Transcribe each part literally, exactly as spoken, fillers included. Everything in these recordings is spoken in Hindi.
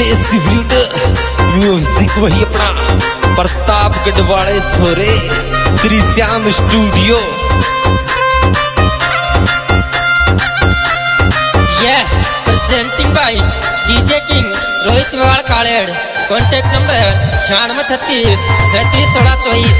देसी ब्रीड म्यूजिक वही अपना प्रतापगढ़ वाले छोरे Shri Shyam studio. Yeah, presenting by DJ king Rohit Mewar कालेड़। कॉन्टैक्ट नंबर छियानवे छत्तीस सैंतीस सोलह चौबीस।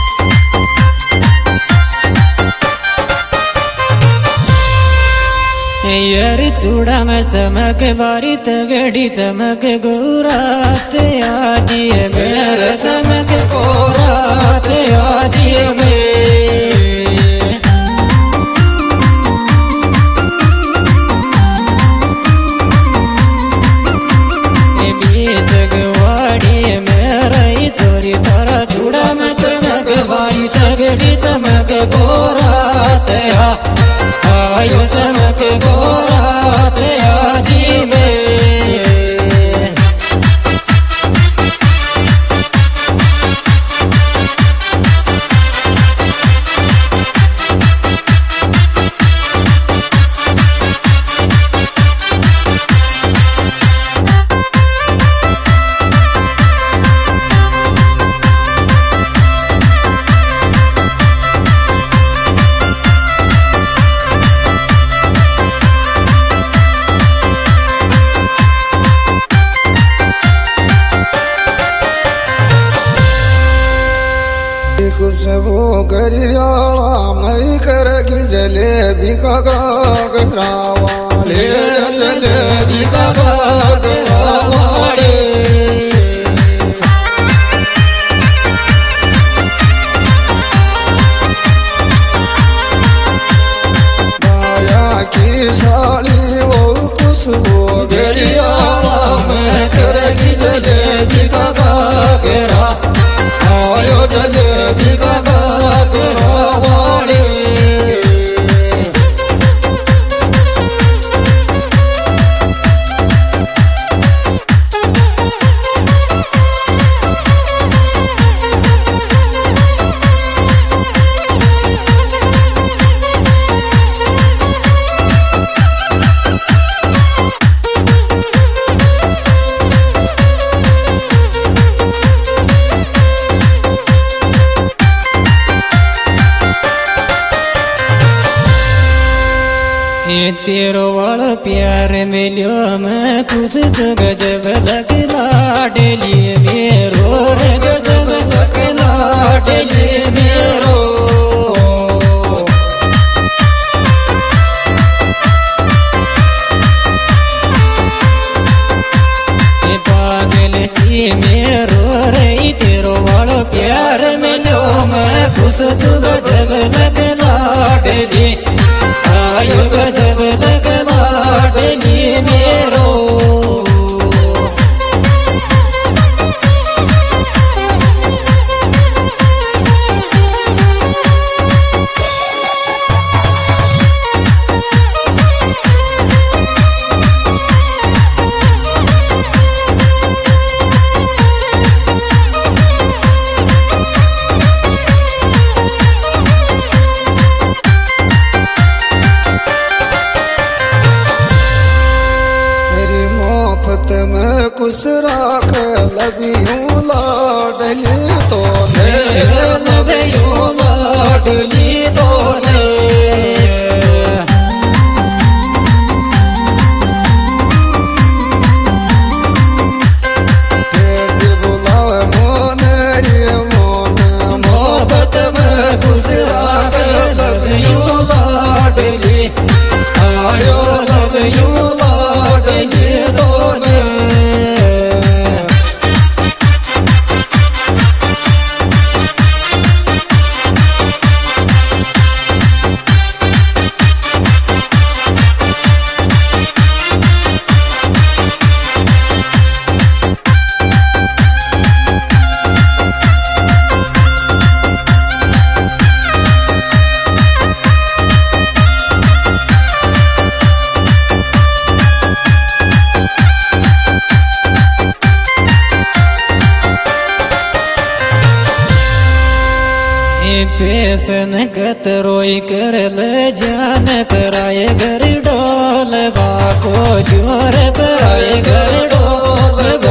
यारी चूड़ा में चमक बारी तगड़ी चमक गोरात आदि मेरे चमक गोरात आदि में जगवाड़ी मेरी चोरी तारा चूड़ा में चमक बारी तगड़ी चमक गोरात आयो चमक गोरात आदि में। खुशबू गरियाला मई करगी जलेबी का घाघरावाले जलेबी का घाघरावाले माया की साली वो खुशबू गरियाला मई करगी जलेबी का घाघरा आयो जलेबी का घाघरावाले। तेरो वाला प्यार मिलियो मैं खुश तो गजब लगला डेली मेरो रे गजब लगला डेली मेरो। पागल सी मेरो रे तेरो वाला प्यार मिलियो मैं खुश तो गजब लगला डेली आयो गजब लगला डेली मेरो। खुश राख लबियूं लाडली तो ने लबियूं लाडली तो ने तेरे बुलावे मोने रे मोने मोहब्बत में खुश राख लबियूं लाडली आयो लबियूं लाडली तो ने। पेसन कतरोई कर ले जान पराए घर डोल बाको जोर पराए घर डोल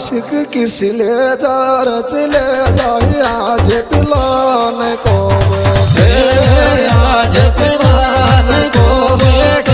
आशिक किसले जा रचले जाए आज पिलान को बैठे आज पिलान को बैठे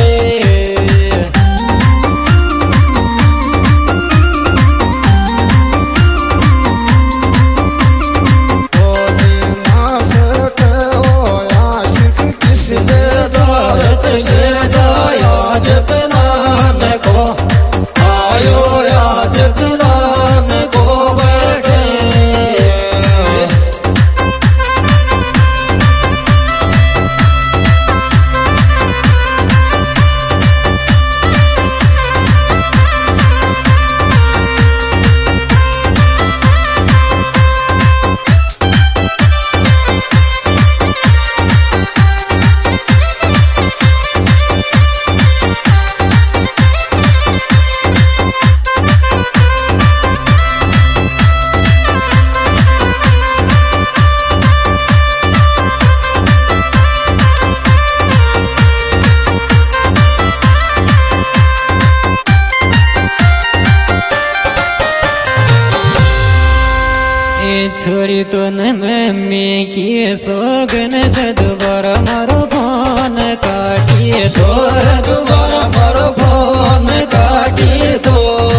छोरी तो न मम्मी की सोगन दोबारा मारो फोन काटिए तोर दोबारा मारो फोन काटिए तो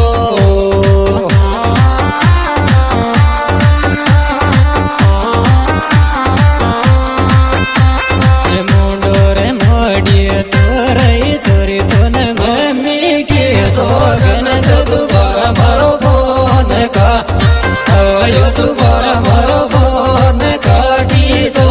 मुंडोरे मोड़िए तोर छोरी तो न मम्मी की सोगन दोबारा मारो फोन का आयो दोबारा मारो फोन काटी तो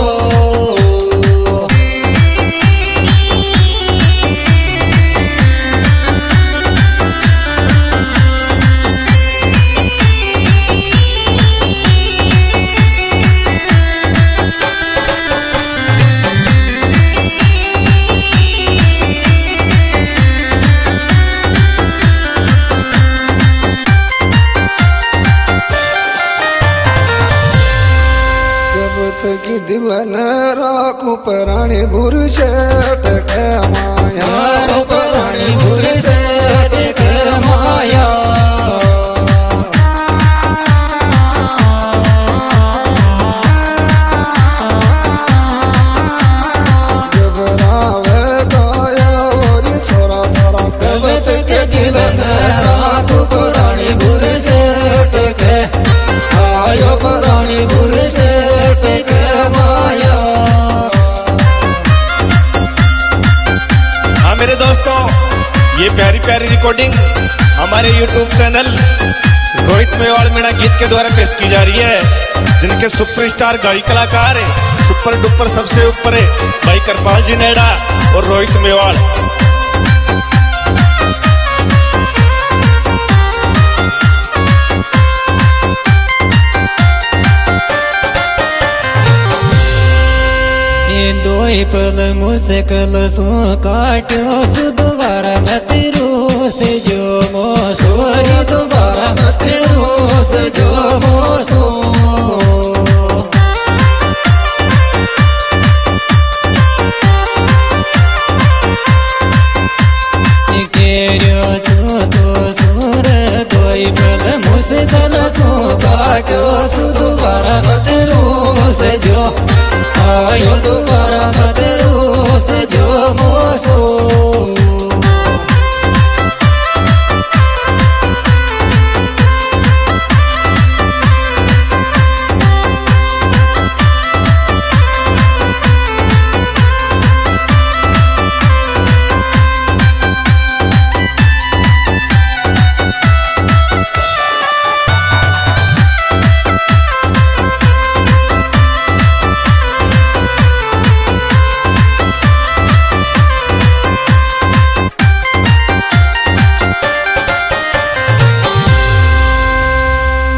की दिल न राखू पराणी भूर शेट के माया रो पराणी भूर शेट के माया घबरावे गाया और छोरा तारा कबत के दिल न राखू पराणी भूर शेट के आयो पराणी भूर शेट के माया। हाँ मेरे दोस्तों, ये प्यारी प्यारी रिकॉर्डिंग हमारे यूट्यूब चैनल रोहित मेवाड़ मीणा गीत के द्वारा पेश की जा रही है, जिनके सुपरस्टार गायक कलाकार सुपर डुपर सबसे ऊपर है भाई कृपाल जी नेड़ा और रोहित मेवाड़। दो पल मुश्किल सो काटो दोबारा मत रोस जो मोसो दोबारा मत रोस जो मोसो केरियो छो तो सुर दो पल मुश्किल सो काटो दोबारा मत रोस जो आयो दोबारा मत रोस जो मोसो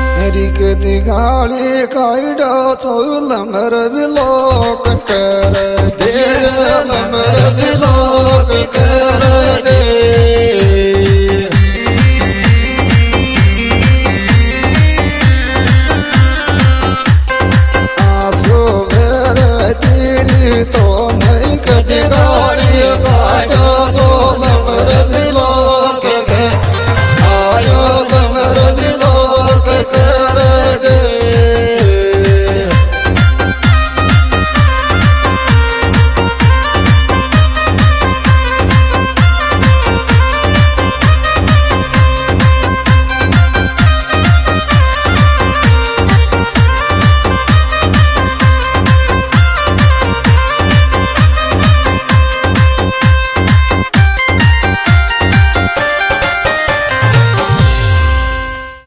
दिगाली काइडा चौल मर बिलोक कर